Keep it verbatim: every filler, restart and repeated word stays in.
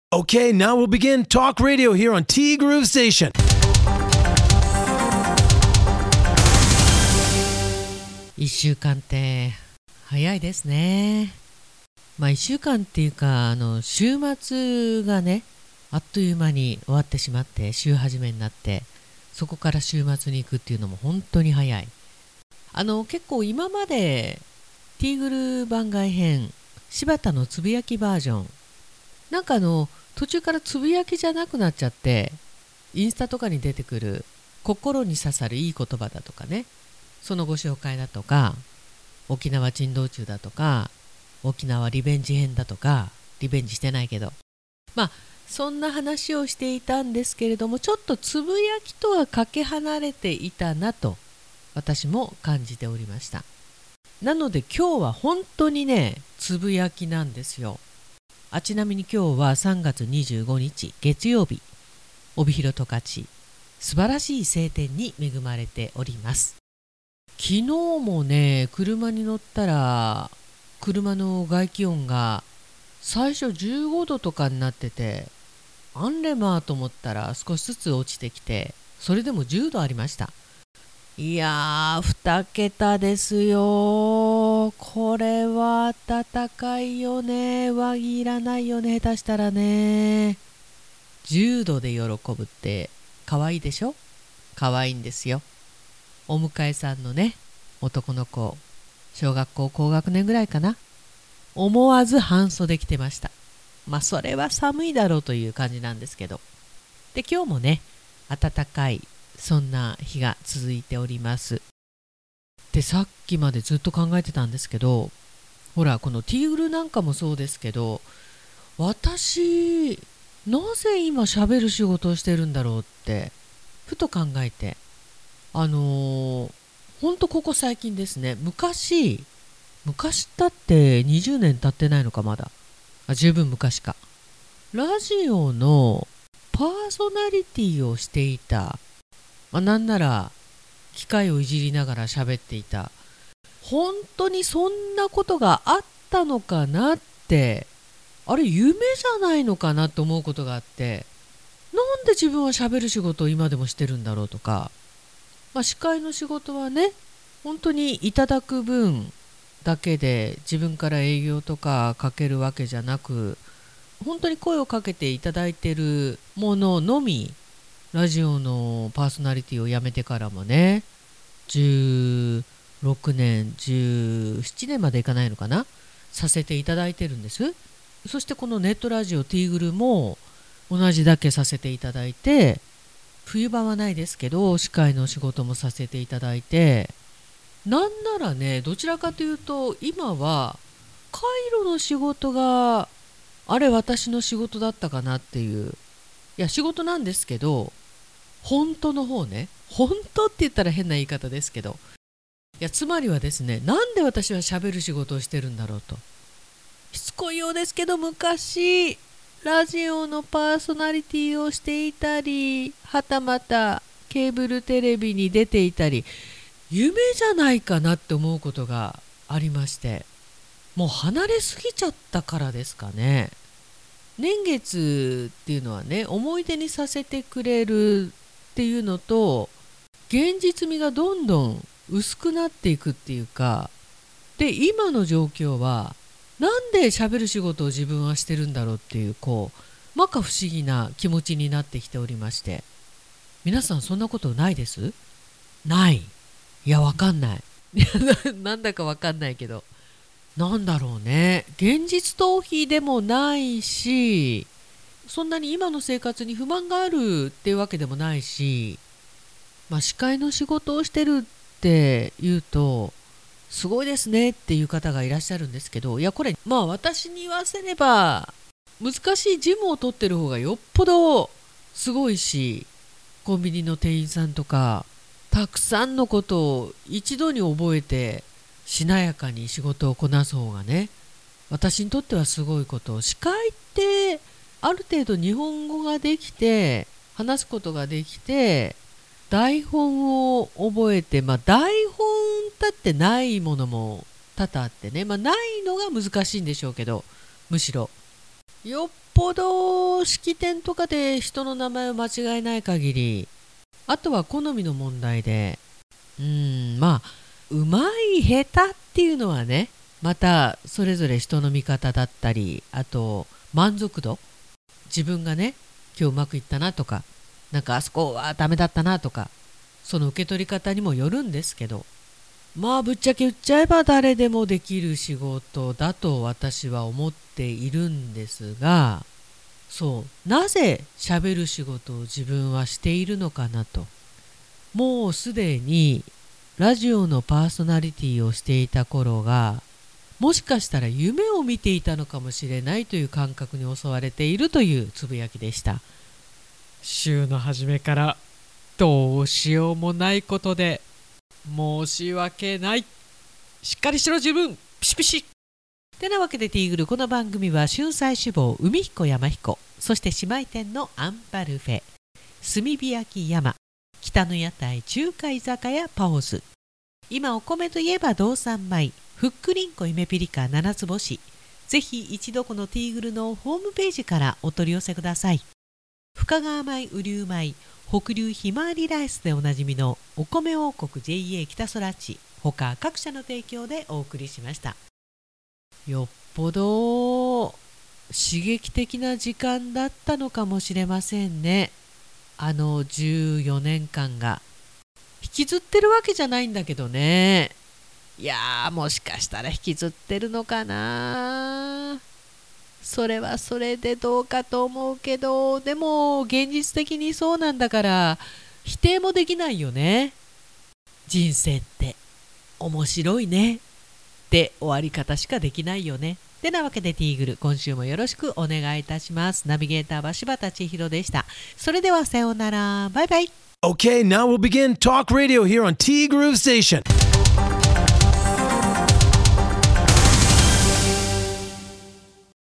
Okay, now we'll begin Talk Radio here on T Groove Station. いっしゅうかんって早いですね。まあいっしゅうかんっていうかあの週末がねあっという間に終わってしまって週始めになってそこから週末に行くっていうのも本当に早い。あの結構今までティーグル番外編柴田のつぶやきバージョンなんかあの途中からつぶやきじゃなくなっちゃってインスタとかに出てくる心に刺さるいい言葉だとかねそのご紹介だとか沖縄珍道中だとか沖縄リベンジ編だとかリベンジしてないけどまあそんな話をしていたんですけれどもちょっとつぶやきとはかけ離れていたなと私も感じておりました。なので今日は本当にねつぶやきなんですよ。あちなみに今日はさんがつにじゅうごにち月曜日帯広十勝素晴らしい晴天に恵まれております。昨日もね車に乗ったら車の外気温が最初じゅうごどとかになっててアンレマーと思ったら少しずつ落ちてきてそれでもじゅうどありました。いやーにけたですよ。これは暖かいよね。上着いらないよね下手したらね。じゅうどで喜ぶって可愛いでしょ。可愛いんですよ。お迎えさんのね男の子小学校高学年ぐらいかな思わず半袖着てました。まあそれは寒いだろうという感じなんですけどで今日もね暖かいそんな日が続いております。でさっきまでずっと考えてたんですけどほらこのティーグルなんかもそうですけど私なぜ今喋る仕事をしてるんだろうってふと考えてあのー、ほんとここ最近ですね昔昔だってにじゅうねん経ってないのかまだあ十分昔かラジオのパーソナリティをしていたまあ、なんなら機械をいじりながら喋っていた本当にそんなことがあったのかなってあれ夢じゃないのかなと思うことがあってなんで自分は喋る仕事を今でもしてるんだろうとか、まあ、司会の仕事はね本当にいただく分だけで自分から営業とかかけるわけじゃなく本当に声をかけていただいてるもののみラジオのパーソナリティを辞めてからもねじゅうろくねんじゅうななねんまでいかないのかなさせていただいてるんです。そしてこのネットラジオティーグルも同じだけさせていただいて冬場はないですけど司会の仕事もさせていただいてなんならねどちらかというと今はカイロの仕事があれ私の仕事だったかなっていういや仕事なんですけど本当の方ね本当って言ったら変な言い方ですけどいやつまりはですねなんで私は喋る仕事をしてるんだろうとしつこいようですけど昔ラジオのパーソナリティをしていたりはたまたケーブルテレビに出ていたり夢じゃないかなって思うことがありましてもう離れすぎちゃったからですかね。年月っていうのはね思い出にさせてくれるっていうのと現実味がどんどん薄くなっていくっていうかで今の状況はなんで喋る仕事を自分はしてるんだろうっていうこう摩訶不思議な気持ちになってきておりまして皆さんそんなことないです？ない。いやわかんないいや な, なんだかわかんないけどなんだろうね現実逃避でもないしそんなに今の生活に不満があるっていうわけでもないし、まあ、司会の仕事をしてるっていうとすごいですねっていう方がいらっしゃるんですけどいやこれまあ私に言わせれば難しい事務を取ってる方がよっぽどすごいしコンビニの店員さんとかたくさんのことを一度に覚えてしなやかに仕事をこなす方がね私にとってはすごいこと。司会ってある程度日本語ができて話すことができて台本を覚えてまあ台本だってないものも多々あってねまあないのが難しいんでしょうけどむしろよっぽど式典とかで人の名前を間違えない限り、あとは好みの問題で、うーんまあうまい下手っていうのはね、またそれぞれ人の見方だったり、あと満足度、自分がね今日うまくいったなとか、なんかあそこはダメだったなとか、その受け取り方にもよるんですけど、まあぶっちゃけ言っちゃえば誰でもできる仕事だと私は思っているんですが、そうなぜ喋る仕事を自分はしているのかなと。もうすでにラジオのパーソナリティをしていた頃が、もしかしたら夢を見ていたのかもしれないという感覚に襲われているというつぶやきでした。週の初めからどうしようもないことで申し訳ない。しっかりしろ自分、ピシピシ。てなわけでティーグル、この番組は春菜志望海彦山彦、そして姉妹店のアンパルフェ、炭火焼き山、北の屋台中華居酒屋パオズ、今お米といえば道産米、ふっくりんこ夢ピリカ七つ星、ぜひ一度このティーグルのホームページからお取り寄せください。深川米、雨竜米、北流ひまわりライスでおなじみのお米王国 ジェイエー 北空地他各社の提供でお送りしました。よっぽど刺激的な時間だったのかもしれませんね。あのじゅうよねんかんが引きずってるわけじゃないんだけどね。いやー、もしかしたら引きずってるのかな。それはそれでどうかと思うけど、でも現実的にそうなんだから否定もできないよね。人生って面白いねって終わり方しかできないよね。てなわけでティーグル、今週もよろしくお願いいたします。ナビゲーターは柴田千尋でした。それではさようなら、バイバイ。 Okay, now we'll begin Talk Radio here on T Groove Station.